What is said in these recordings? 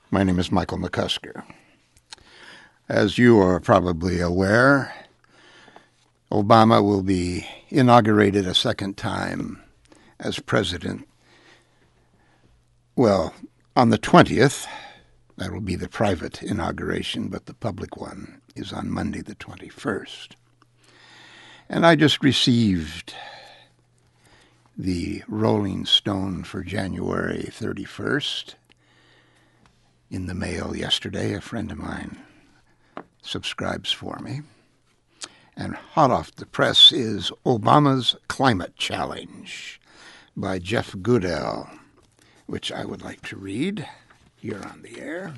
My name is Michael McCusker. As you are probably aware, Obama will be inaugurated a second time as president. Well, on the 20th, that will be the private inauguration, but the public one is on Monday the 21st. And I just received the Rolling Stone for January 31st in the mail yesterday. A friend of mine subscribes for me. And hot off the press is Obama's Climate Challenge by Jeff Goodell, which I would like to read here on the air.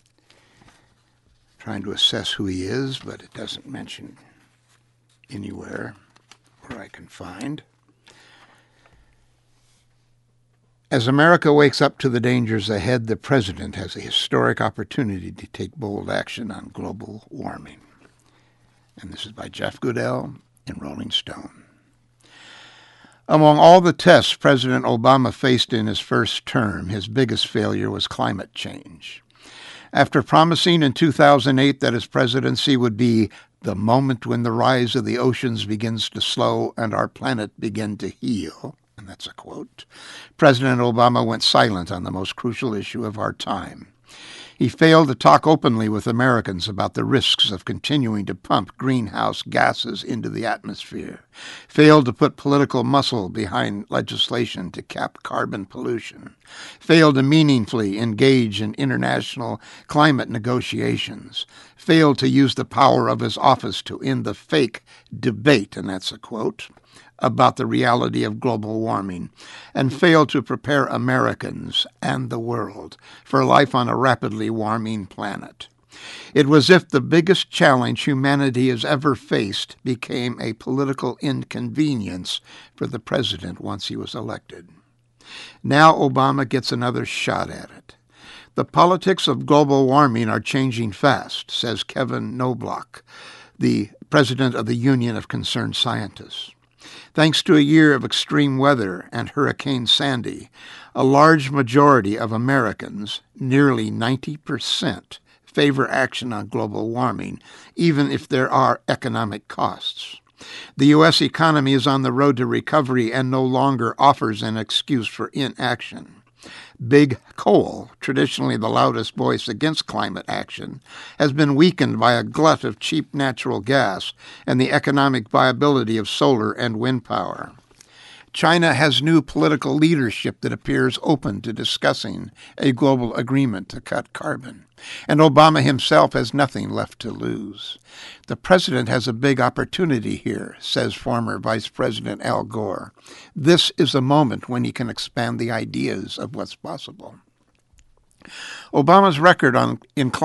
Trying to assess who he is, but it doesn't mention anywhere where I can find. As America wakes up to the dangers ahead, the president has a historic opportunity to take bold action on global warming. And this is by Jeff Goodell in Rolling Stone. Among all the tests President Obama faced in his first term, his biggest failure was climate change. After promising in 2008 that his presidency would be the moment when the rise of the oceans begins to slow and our planet begin to heal, and that's a quote, President Obama went silent on the most crucial issue of our time. He failed to talk openly with Americans about the risks of continuing to pump greenhouse gases into the atmosphere, failed to put political muscle behind legislation to cap carbon pollution, failed to meaningfully engage in international climate negotiations, failed to use the power of his office to end the fake debate, and that's a quote, about the reality of global warming, and failed to prepare Americans and the world for life on a rapidly warming planet. It was as if the biggest challenge humanity has ever faced became a political inconvenience for the president once he was elected. Now Obama gets another shot at it. The politics of global warming are changing fast, says Kevin Knobloch, the president of the Union of Concerned Scientists. Thanks to a year of extreme weather and Hurricane Sandy, a large majority of Americans, nearly 90%, favor action on global warming, even if there are economic costs. The U.S. economy is on the road to recovery and no longer offers an excuse for inaction. Big coal, traditionally the loudest voice against climate action, has been weakened by a glut of cheap natural gas and the economic viability of solar and wind power. China has new political leadership that appears open to discussing a global agreement to cut carbon, and Obama himself has nothing left to lose. The president has a big opportunity here, says former Vice President Al Gore. This is a moment when he can expand the ideas of what's possible. Obama's record on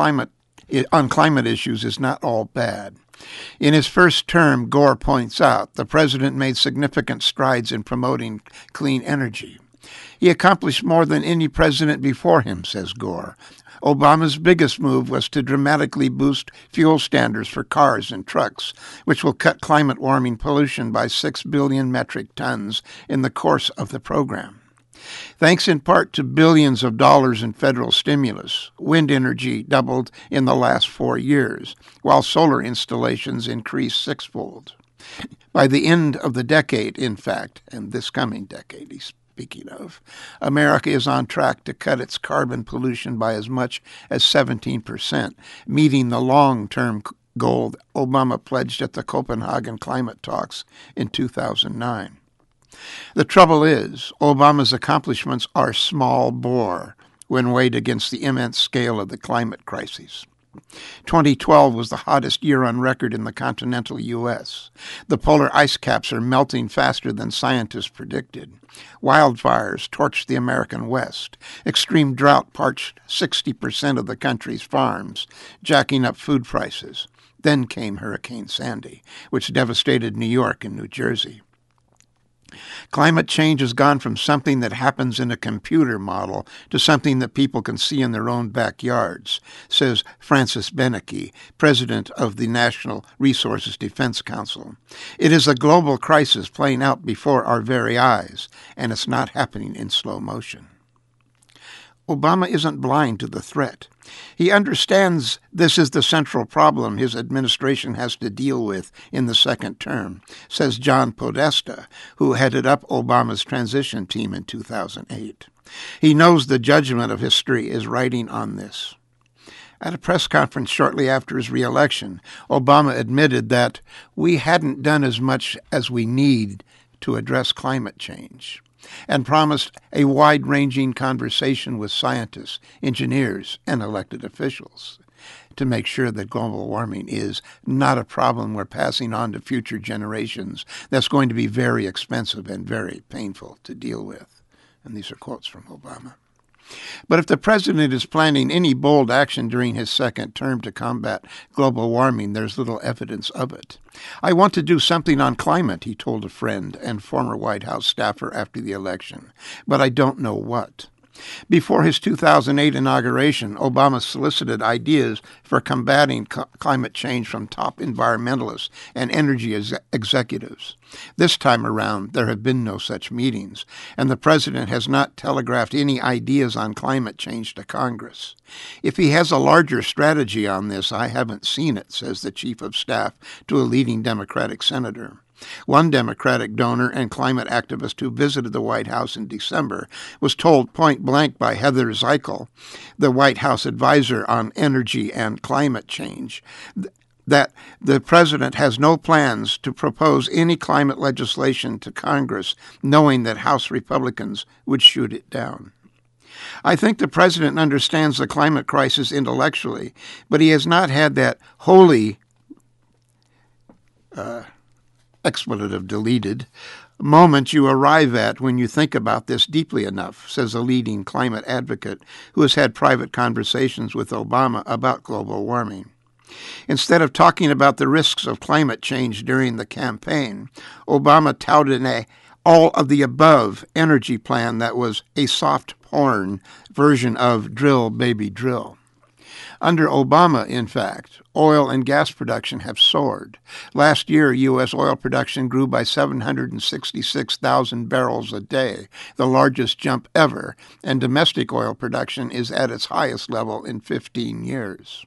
climate issues is not all bad. In his first term, Gore points out, the president made significant strides in promoting clean energy. He accomplished more than any president before him, says Gore. Obama's biggest move was to dramatically boost fuel standards for cars and trucks, which will cut climate warming pollution by 6 billion metric tons in the course of the program. Thanks in part to billions of dollars in federal stimulus, wind energy doubled in the last 4 years, while solar installations increased sixfold. By the end of the decade, in fact, and this coming decade he's speaking of, America is on track to cut its carbon pollution by as much as 17%, meeting the long-term goal Obama pledged at the Copenhagen climate talks in 2009. The trouble is, Obama's accomplishments are small bore when weighed against the immense scale of the climate crisis. 2012 was the hottest year on record in the continental U.S. The polar ice caps are melting faster than scientists predicted. Wildfires torched the American West. Extreme drought parched 60% of the country's farms, jacking up food prices. Then came Hurricane Sandy, which devastated New York and New Jersey. Climate change has gone from something that happens in a computer model to something that people can see in their own backyards, says Francis Benecke, president of the National Resources Defense Council. It is a global crisis playing out before our very eyes, and it's not happening in slow motion. Obama isn't blind to the threat. He understands this is the central problem his administration has to deal with in the second term, says John Podesta, who headed up Obama's transition team in 2008. He knows the judgment of history is riding on this. At a press conference shortly after his re-election, Obama admitted that we hadn't done as much as we need to address climate change, and promised a wide-ranging conversation with scientists, engineers, and elected officials to make sure that global warming is not a problem we're passing on to future generations that's going to be very expensive and very painful to deal with. And these are quotes from Obama. But if the president is planning any bold action during his second term to combat global warming, there's little evidence of it. I want to do something on climate, he told a friend and former White House staffer after the election, but I don't know what. Before his 2008 inauguration, Obama solicited ideas for combating climate change from top environmentalists and energy executives. This time around, there have been no such meetings, and the president has not telegraphed any ideas on climate change to Congress. If he has a larger strategy on this, I haven't seen it, says the chief of staff to a leading Democratic senator. One Democratic donor and climate activist who visited the White House in December was told point blank by Heather Ziegel, the White House advisor on energy and climate change, that the president has no plans to propose any climate legislation to Congress, knowing that House Republicans would shoot it down. I think the president understands the climate crisis intellectually, but he has not had that holy expletive deleted, moment you arrive at when you think about this deeply enough, says a leading climate advocate who has had private conversations with Obama about global warming. Instead of talking about the risks of climate change during the campaign, Obama touted an all-of-the-above energy plan that was a soft porn version of drill, baby, drill. Under Obama, in fact, oil and gas production have soared. Last year, U.S. oil production grew by 766,000 barrels a day, the largest jump ever, and domestic oil production is at its highest level in 15 years.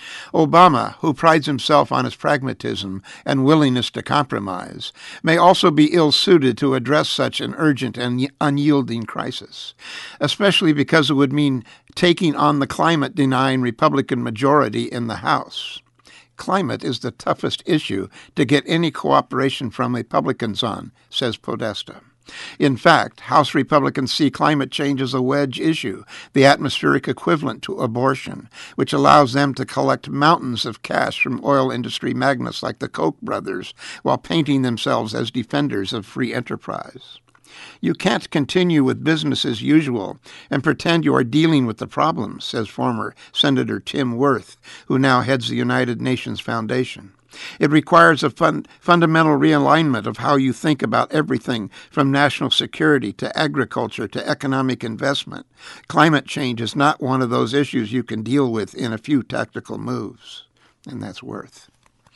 Obama, who prides himself on his pragmatism and willingness to compromise, may also be ill-suited to address such an urgent and unyielding crisis, especially because it would mean taking on the climate-denying Republican majority in the House. Climate is the toughest issue to get any cooperation from Republicans on, says Podesta. In fact, House Republicans see climate change as a wedge issue, the atmospheric equivalent to abortion, which allows them to collect mountains of cash from oil industry magnates like the Koch brothers, while painting themselves as defenders of free enterprise. You can't continue with business as usual and pretend you are dealing with the problem, says former Senator Tim Wirth, who now heads the United Nations Foundation. It requires a fundamental realignment of how you think about everything from national security to agriculture to economic investment. Climate change is not one of those issues you can deal with in a few tactical moves. And that's Wirth.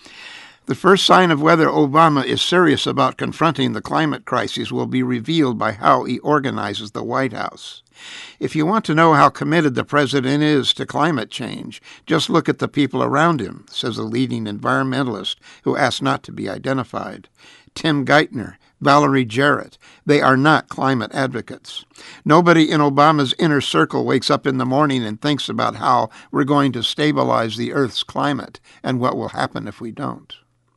The first sign of whether Obama is serious about confronting the climate crisis will be revealed by how he organizes the White House. If you want to know how committed the president is to climate change, just look at the people around him, says a leading environmentalist who asked not to be identified. Tim Geithner, Valerie Jarrett, they are not climate advocates. Nobody in Obama's inner circle wakes up in the morning and thinks about how we're going to stabilize the Earth's climate and what will happen if we don't.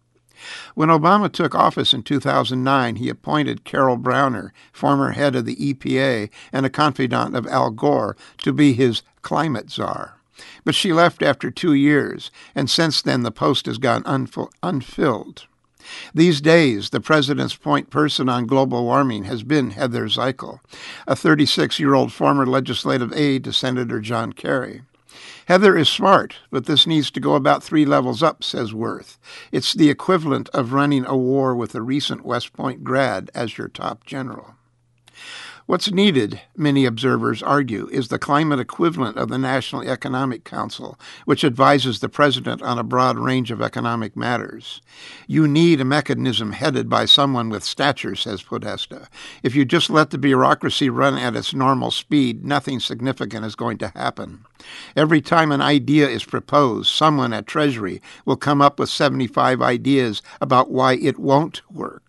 When Obama took office in 2009, he appointed Carol Browner, former head of the EPA and a confidant of Al Gore, to be his climate czar. But she left after 2 years, and since then the post has gone unfilled. These days, the president's point person on global warming has been Heather Ziegel, a 36-year-old former legislative aide to Senator John Kerry. Heather is smart, but this needs to go about 3 levels up, says Wirth. It's the equivalent of running a war with a recent West Point grad as your top general. What's needed, many observers argue, is the climate equivalent of the National Economic Council, which advises the president on a broad range of economic matters. You need a mechanism headed by someone with stature, says Podesta. If you just let the bureaucracy run at its normal speed, nothing significant is going to happen. Every time an idea is proposed, someone at Treasury will come up with 75 ideas about why it won't work.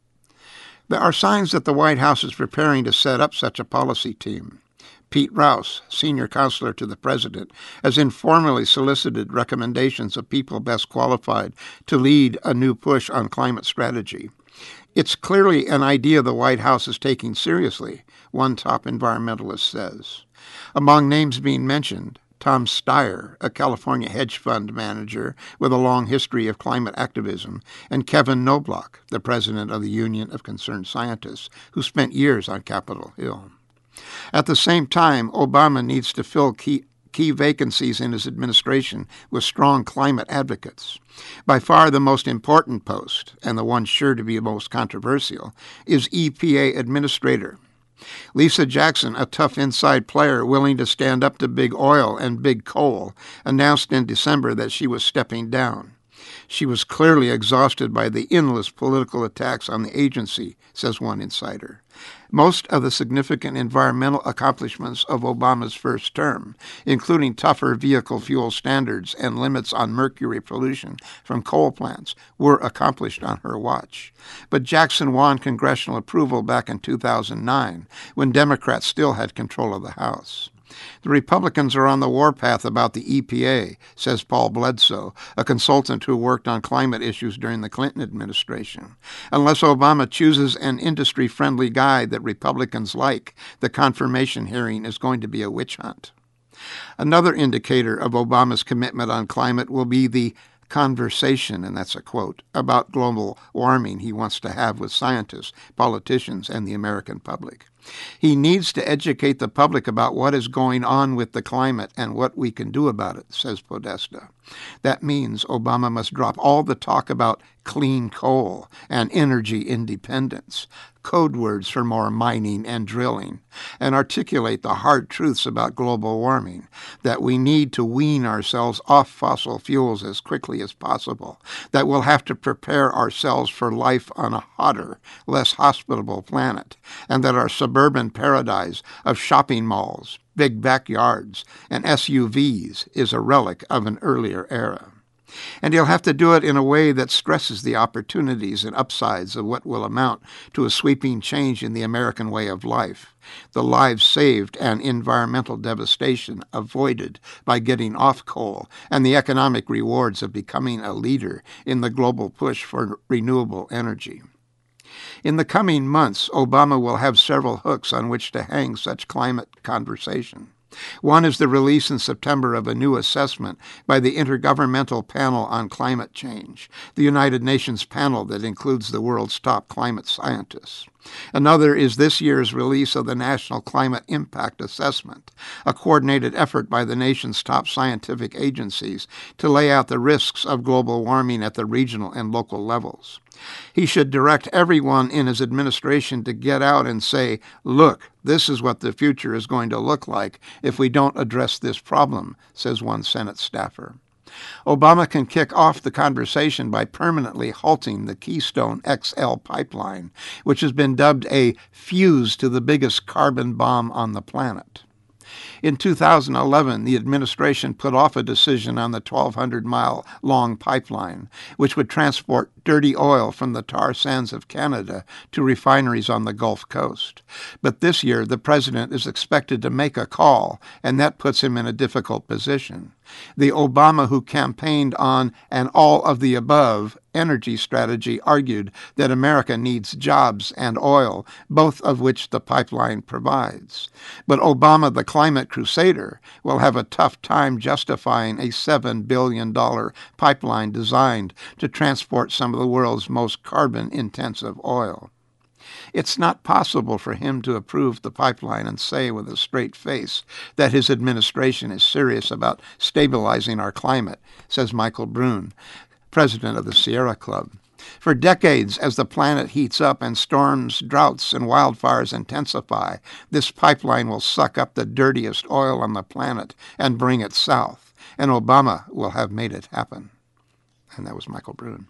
There are signs that the White House is preparing to set up such a policy team. Pete Rouse, senior counselor to the president, has informally solicited recommendations of people best qualified to lead a new push on climate strategy. It's clearly an idea the White House is taking seriously, one top environmentalist says. Among names being mentioned, Tom Steyer, a California hedge fund manager with a long history of climate activism, and Kevin Knobloch, the president of the Union of Concerned Scientists, who spent years on Capitol Hill. At the same time, Obama needs to fill key vacancies in his administration with strong climate advocates. By far the most important post, and the one sure to be most controversial, is EPA Administrator. Lisa Jackson, a tough inside player willing to stand up to big oil and big coal, announced in December that she was stepping down. She was clearly exhausted by the endless political attacks on the agency, says one insider. Most of the significant environmental accomplishments of Obama's first term, including tougher vehicle fuel standards and limits on mercury pollution from coal plants, were accomplished on her watch. But Jackson won congressional approval back in 2009, when Democrats still had control of the House. The Republicans are on the warpath about the EPA, says Paul Bledsoe, a consultant who worked on climate issues during the Clinton administration. Unless Obama chooses an industry-friendly guy that Republicans like, the confirmation hearing is going to be a witch hunt. Another indicator of Obama's commitment on climate will be the conversation, and that's a quote, about global warming he wants to have with scientists, politicians, and the American public. He needs to educate the public about what is going on with the climate and what we can do about it, says Podesta. That means Obama must drop all the talk about clean coal and energy independence, code words for more mining and drilling, and articulate the hard truths about global warming, that we need to wean ourselves off fossil fuels as quickly as possible, that we'll have to prepare ourselves for life on a hotter, less hospitable planet, and that our suburban paradise of shopping malls, big backyards, and SUVs is a relic of an earlier era. And he'll have to do it in a way that stresses the opportunities and upsides of what will amount to a sweeping change in the American way of life, the lives saved and environmental devastation avoided by getting off coal, and the economic rewards of becoming a leader in the global push for renewable energy. In the coming months, Obama will have several hooks on which to hang such climate conversation. One is the release in September of a new assessment by the Intergovernmental Panel on Climate Change, the United Nations panel that includes the world's top climate scientists. Another is this year's release of the National Climate Impact Assessment, a coordinated effort by the nation's top scientific agencies to lay out the risks of global warming at the regional and local levels. He should direct everyone in his administration to get out and say, look, this is what the future is going to look like if we don't address this problem, says one Senate staffer. Obama can kick off the conversation by permanently halting the Keystone XL pipeline, which has been dubbed a fuse to the biggest carbon bomb on the planet. In 2011, the administration put off a decision on the 1,200-mile-long pipeline, which would transport dirty oil from the tar sands of Canada to refineries on the Gulf Coast. But this year, the president is expected to make a call, and that puts him in a difficult position. The Obama who campaigned on an all-of-the-above energy strategy argued that America needs jobs and oil, both of which the pipeline provides. But Obama, the climate crusader, will have a tough time justifying a $7 billion pipeline designed to transport some of the world's most carbon-intensive oil. It's not possible for him to approve the pipeline and say with a straight face that his administration is serious about stabilizing our climate, says Michael Brune, president of the Sierra Club. For decades, as the planet heats up and storms, droughts, and wildfires intensify, this pipeline will suck up the dirtiest oil on the planet and bring it south, and Obama will have made it happen. And that was Michael Brune.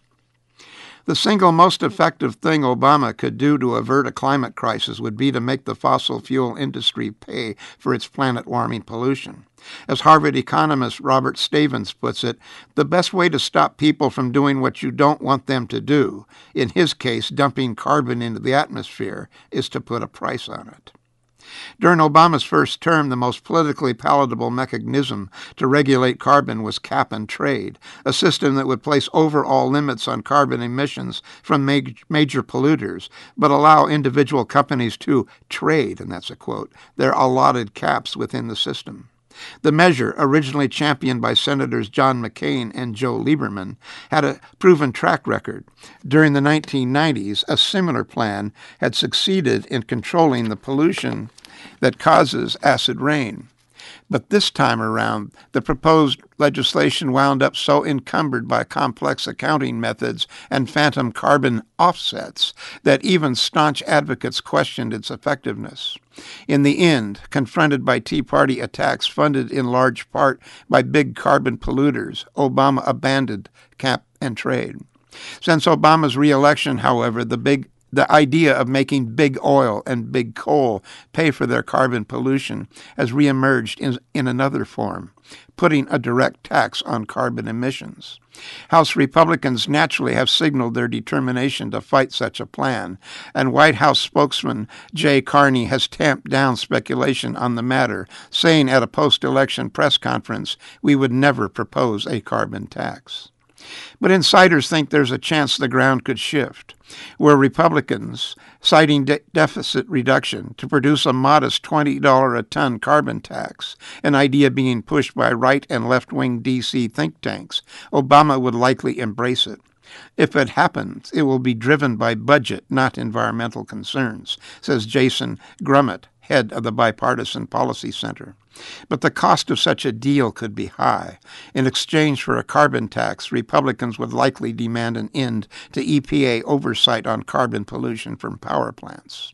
The single most effective thing Obama could do to avert a climate crisis would be to make the fossil fuel industry pay for its planet-warming pollution. As Harvard economist Robert Stavins puts it, the best way to stop people from doing what you don't want them to do, in his case dumping carbon into the atmosphere, is to put a price on it. During Obama's first term, the most politically palatable mechanism to regulate carbon was cap and trade, a system that would place overall limits on carbon emissions from major polluters, but allow individual companies to trade, and that's a quote, their allotted caps within the system. The measure, originally championed by Senators John McCain and Joe Lieberman, had a proven track record. During the 1990s, a similar plan had succeeded in controlling the pollution that causes acid rain. But this time around, the proposed legislation wound up so encumbered by complex accounting methods and phantom carbon offsets that even staunch advocates questioned its effectiveness. In the end, confronted by Tea Party attacks funded in large part by big carbon polluters, Obama abandoned cap and trade. Since Obama's re-election, however, the idea of making big oil and big coal pay for their carbon pollution has reemerged in another form, putting a direct tax on carbon emissions. House Republicans naturally have signaled their determination to fight such a plan, and White House spokesman Jay Carney has tamped down speculation on the matter, saying at a post-election press conference, "We would never propose a carbon tax." But insiders think there's a chance the ground could shift, where Republicans, citing deficit reduction to produce a modest $20 a ton carbon tax, an idea being pushed by right and left-wing D.C. think tanks, Obama would likely embrace it. If it happens, it will be driven by budget, not environmental concerns, says Jason Grummett, head of the Bipartisan Policy Center. But the cost of such a deal could be high. In exchange for a carbon tax, Republicans would likely demand an end to EPA oversight on carbon pollution from power plants.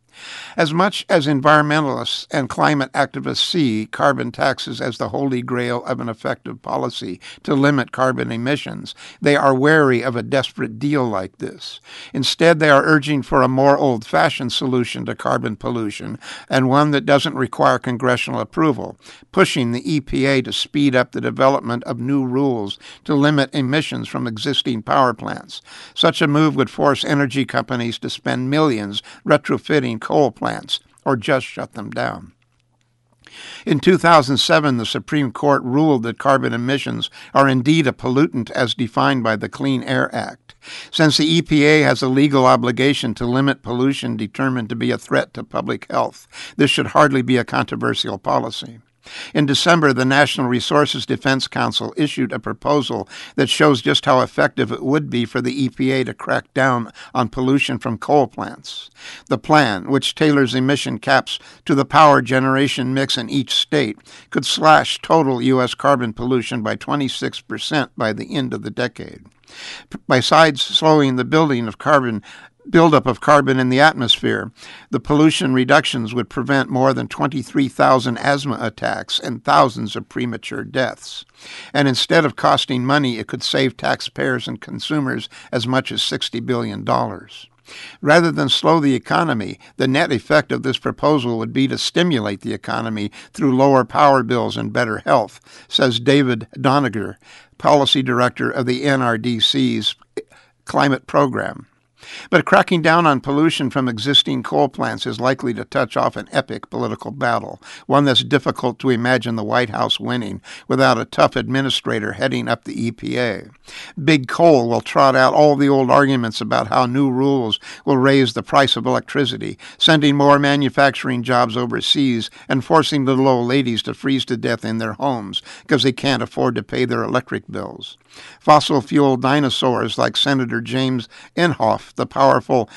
As much as environmentalists and climate activists see carbon taxes as the holy grail of an effective policy to limit carbon emissions, they are wary of a desperate deal like this. Instead, they are urging for a more old-fashioned solution to carbon pollution, and one that doesn't require congressional approval, pushing the EPA to speed up the development of new rules to limit emissions from existing power plants. Such a move would force energy companies to spend millions retrofitting coal plants, or just shut them down. In 2007, the Supreme Court ruled that carbon emissions are indeed a pollutant as defined by the Clean Air Act. Since the EPA has a legal obligation to limit pollution determined to be a threat to public health, this should hardly be a controversial policy. In December, the National Resources Defense Council issued a proposal that shows just how effective it would be for the EPA to crack down on pollution from coal plants. The plan, which tailors emission caps to the power generation mix in each state, could slash total U.S. carbon pollution by 26% by the end of the decade. Besides slowing the buildup of carbon in the atmosphere, the pollution reductions would prevent more than 23,000 asthma attacks and thousands of premature deaths. And instead of costing money, it could save taxpayers and consumers as much as $60 billion. Rather than slow the economy, the net effect of this proposal would be to stimulate the economy through lower power bills and better health, says David Doniger, policy director of the NRDC's climate program. But cracking down on pollution from existing coal plants is likely to touch off an epic political battle, one that's difficult to imagine the White House winning without a tough administrator heading up the EPA. Big Coal will trot out all the old arguments about how new rules will raise the price of electricity, sending more manufacturing jobs overseas and forcing little old ladies to freeze to death in their homes because they can't afford to pay their electric bills. Fossil fuel dinosaurs like Senator James Inhofe, the powerful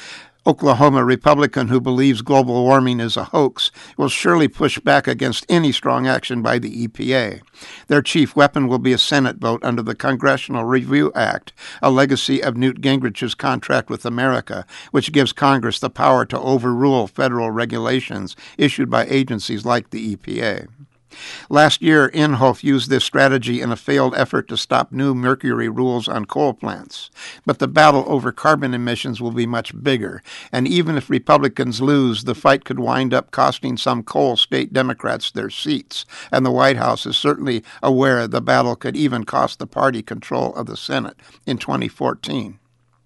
Oklahoma Republican who believes global warming is a hoax will surely push back against any strong action by the EPA. Their chief weapon will be a Senate vote under the Congressional Review Act, a legacy of Newt Gingrich's contract with America, which gives Congress the power to overrule federal regulations issued by agencies like the EPA. Last year, Inhofe used this strategy in a failed effort to stop new mercury rules on coal plants. But the battle over carbon emissions will be much bigger, and even if Republicans lose, the fight could wind up costing some coal state Democrats their seats, and the White House is certainly aware the battle could even cost the party control of the Senate in 2014.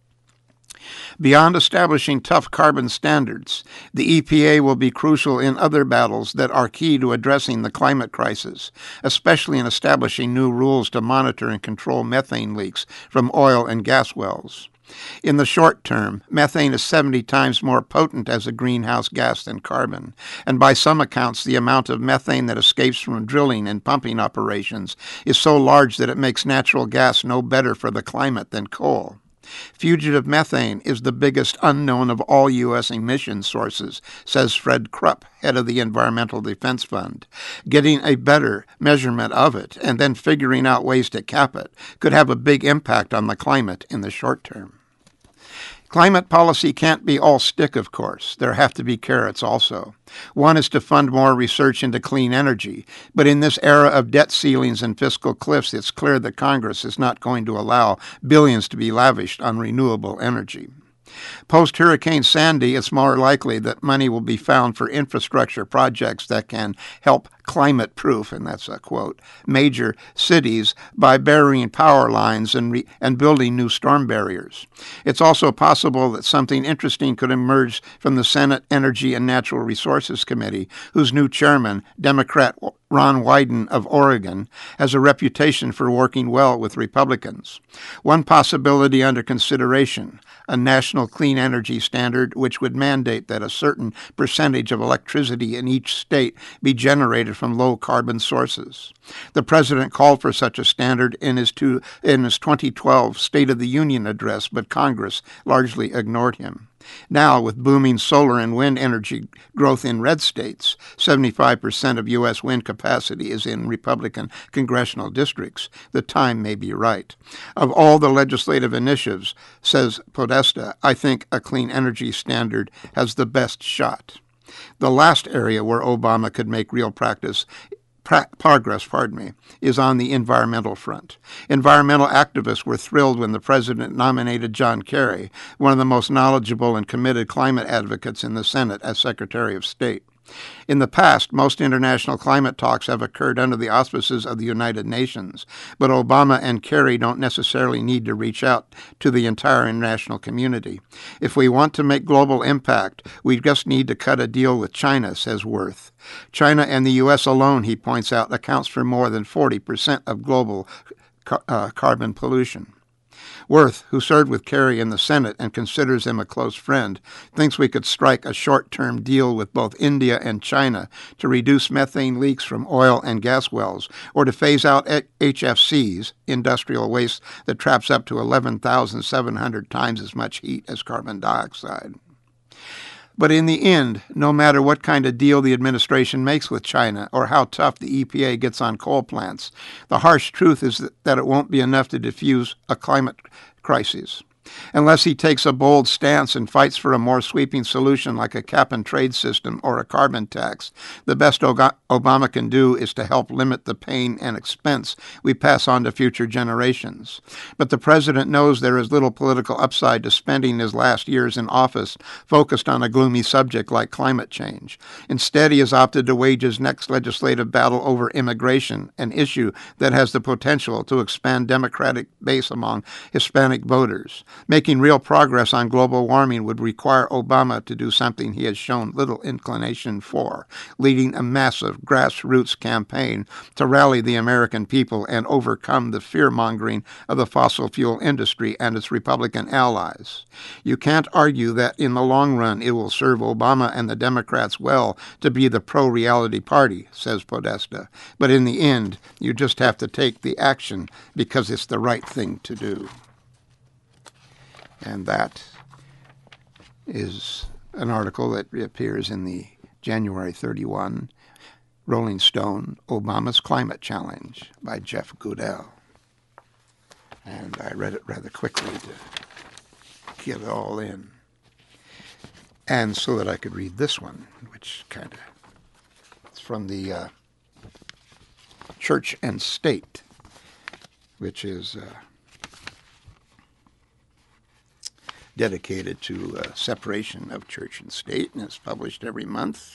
Beyond establishing tough carbon standards, the EPA will be crucial in other battles that are key to addressing the climate crisis, especially in establishing new rules to monitor and control methane leaks from oil and gas wells. In the short term, methane is 70 times more potent as a greenhouse gas than carbon, and by some accounts the amount of methane that escapes from drilling and pumping operations is so large that it makes natural gas no better for the climate than coal. Fugitive methane is the biggest unknown of all U.S. emission sources, says Fred Krupp, head of the Environmental Defense Fund. Getting a better measurement of it and then figuring out ways to cap it could have a big impact on the climate in the short term. Climate policy can't be all stick, of course. There have to be carrots also. One is to fund more research into clean energy, but in this era of debt ceilings and fiscal cliffs, it's clear that Congress is not going to allow billions to be lavished on renewable energy. Post-Hurricane Sandy, it's more likely that money will be found for infrastructure projects that can help climate-proof, and that's a quote, major cities by burying power lines and building new storm barriers. It's also possible that something interesting could emerge from the Senate Energy and Natural Resources Committee, whose new chairman, Democrat Ron Wyden of Oregon, has a reputation for working well with Republicans. One possibility under consideration, a national clean energy standard which would mandate that a certain percentage of electricity in each state be generated from low-carbon sources. The president called for such a standard in his 2012 State of the Union address, but Congress largely ignored him. Now, with booming solar and wind energy growth in red states, 75% of U.S. wind capacity is in Republican congressional districts, the time may be right. Of all the legislative initiatives, says Podesta, I think a clean energy standard has the best shot. The last area where Obama could make real progress, is on the environmental front. Environmental activists were thrilled when the president nominated John Kerry, one of the most knowledgeable and committed climate advocates in the Senate, as Secretary of State. In the past, most international climate talks have occurred under the auspices of the United Nations, but Obama and Kerry don't necessarily need to reach out to the entire international community. If we want to make global impact, we just need to cut a deal with China, says Worth. China and the U.S. alone, he points out, accounts for more than 40% of global carbon pollution. Worth, who served with Kerry in the Senate and considers him a close friend, thinks we could strike a short-term deal with both India and China to reduce methane leaks from oil and gas wells, or to phase out HFCs, industrial waste that traps up to 11,700 times as much heat as carbon dioxide. But in the end, no matter what kind of deal the administration makes with China or how tough the EPA gets on coal plants, the harsh truth is that it won't be enough to diffuse a climate crisis. Unless he takes a bold stance and fights for a more sweeping solution like a cap-and-trade system or a carbon tax, the best Obama can do is to help limit the pain and expense we pass on to future generations. But the president knows there is little political upside to spending his last years in office focused on a gloomy subject like climate change. Instead, he has opted to wage his next legislative battle over immigration, an issue that has the potential to expand Democratic base among Hispanic voters. Making real progress on global warming would require Obama to do something he has shown little inclination for, leading a massive grassroots campaign to rally the American people and overcome the fear-mongering of the fossil fuel industry and its Republican allies. You can't argue that in the long run it will serve Obama and the Democrats well to be the pro-reality party, says Podesta. But in the end, you just have to take the action because it's the right thing to do. And that is an article that appears in the January 31 Rolling Stone Obama's Climate Challenge by Jeff Goodell. And I read it rather quickly to get it all in. And so that I could read this one, which it's from the Church and State, which is dedicated to separation of church and state, and it's published every month.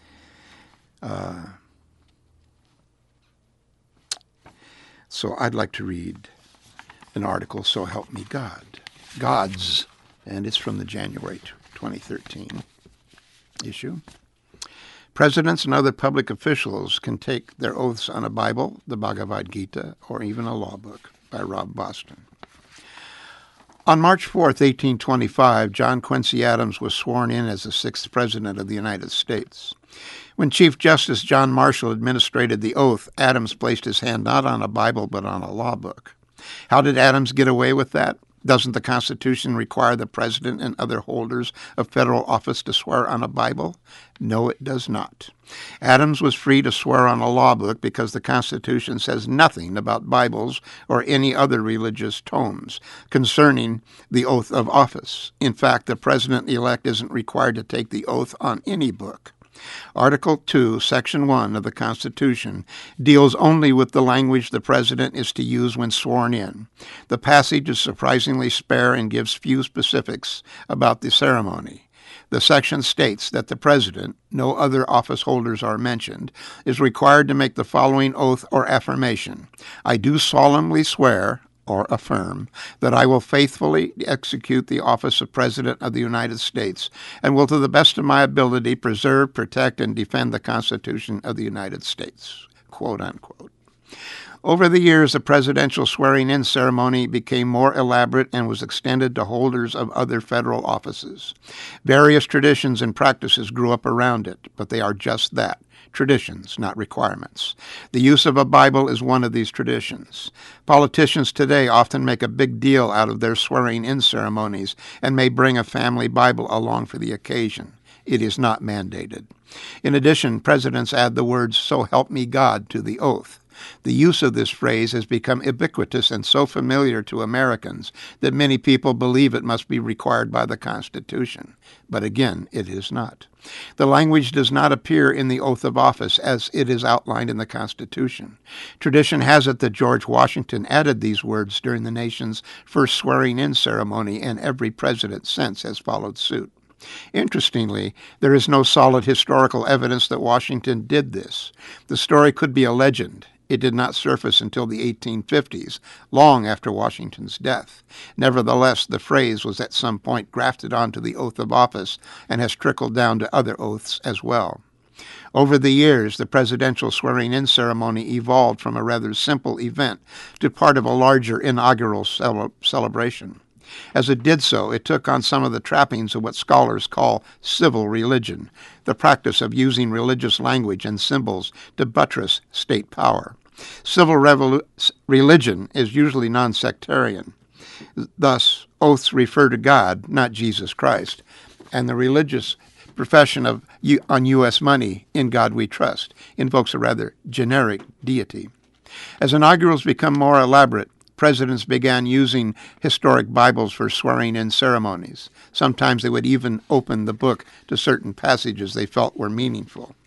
So I'd like to read an article, So Help Me God, God's, and it's from the January 2013 issue. Presidents and other public officials can take their oaths on a Bible, the Bhagavad Gita, or even a law book, by Rob Boston. On March 4th, 1825, John Quincy Adams was sworn in as the 6th President of the United States. When Chief Justice John Marshall administered the oath, Adams placed his hand not on a Bible but on a law book. How did Adams get away with that? Doesn't the Constitution require the President and other holders of federal office to swear on a Bible? No, it does not. Adams was free to swear on a law book because the Constitution says nothing about Bibles or any other religious tomes concerning the oath of office. In fact, the President-elect isn't required to take the oath on any book. Article 2, Section 1 of the Constitution deals only with the language the President is to use when sworn in. The passage is surprisingly spare and gives few specifics about the ceremony. The section states that the President, no other office holders are mentioned, is required to make the following oath or affirmation. I do solemnly swear or affirm that I will faithfully execute the office of President of the United States and will to the best of my ability preserve, protect, and defend the Constitution of the United States, quote unquote. Over the years, the presidential swearing-in ceremony became more elaborate and was extended to holders of other federal offices. Various traditions and practices grew up around it, but they are just that, traditions, not requirements. The use of a Bible is one of these traditions. Politicians today often make a big deal out of their swearing-in ceremonies and may bring a family Bible along for the occasion. It is not mandated. In addition, presidents add the words, "So help me God," to the oath. The use of this phrase has become ubiquitous and so familiar to Americans that many people believe it must be required by the Constitution. But again, it is not. The language does not appear in the oath of office as it is outlined in the Constitution. Tradition has it that George Washington added these words during the nation's first swearing-in ceremony, and every president since has followed suit. Interestingly, there is no solid historical evidence that Washington did this. The story could be a legend. It did not surface until the 1850s, long after Washington's death. Nevertheless, the phrase was at some point grafted onto the oath of office and has trickled down to other oaths as well. Over the years, the presidential swearing-in ceremony evolved from a rather simple event to part of a larger inaugural celebration. As it did so, it took on some of the trappings of what scholars call civil religion, the practice of using religious language and symbols to buttress state power. Civil religion is usually non-sectarian. Thus, oaths refer to God, not Jesus Christ, and the religious profession of on U.S. money, "In God We Trust," invokes a rather generic deity. As inaugurals become more elaborate, presidents began using historic Bibles for swearing-in ceremonies. Sometimes they would even open the book to certain passages they felt were meaningful.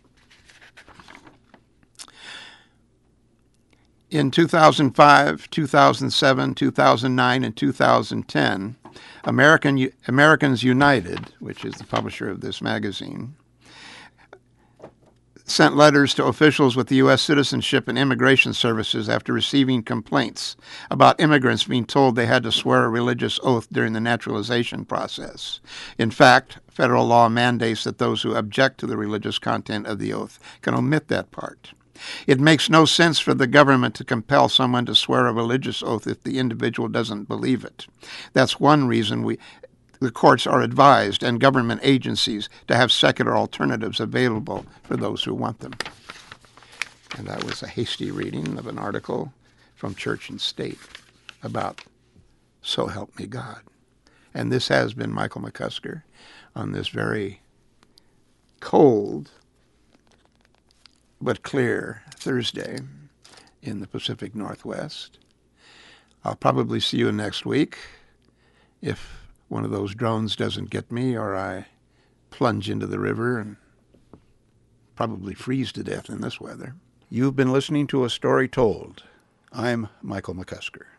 In 2005, 2007, 2009, and 2010, Americans United, which is the publisher of this magazine, sent letters to officials with the U.S. Citizenship and Immigration Services after receiving complaints about immigrants being told they had to swear a religious oath during the naturalization process. In fact, federal law mandates that those who object to the religious content of the oath can omit that part. It makes no sense for the government to compel someone to swear a religious oath if the individual doesn't believe it. That's one reason the courts are advised and government agencies to have secular alternatives available for those who want them. And that was a hasty reading of an article from Church and State about So Help Me God. And this has been Michael McCusker on this very cold but clear Thursday in the Pacific Northwest. I'll probably see you next week if one of those drones doesn't get me or I plunge into the river and probably freeze to death in this weather. You've been listening to A Story Told. I'm Michael McCusker.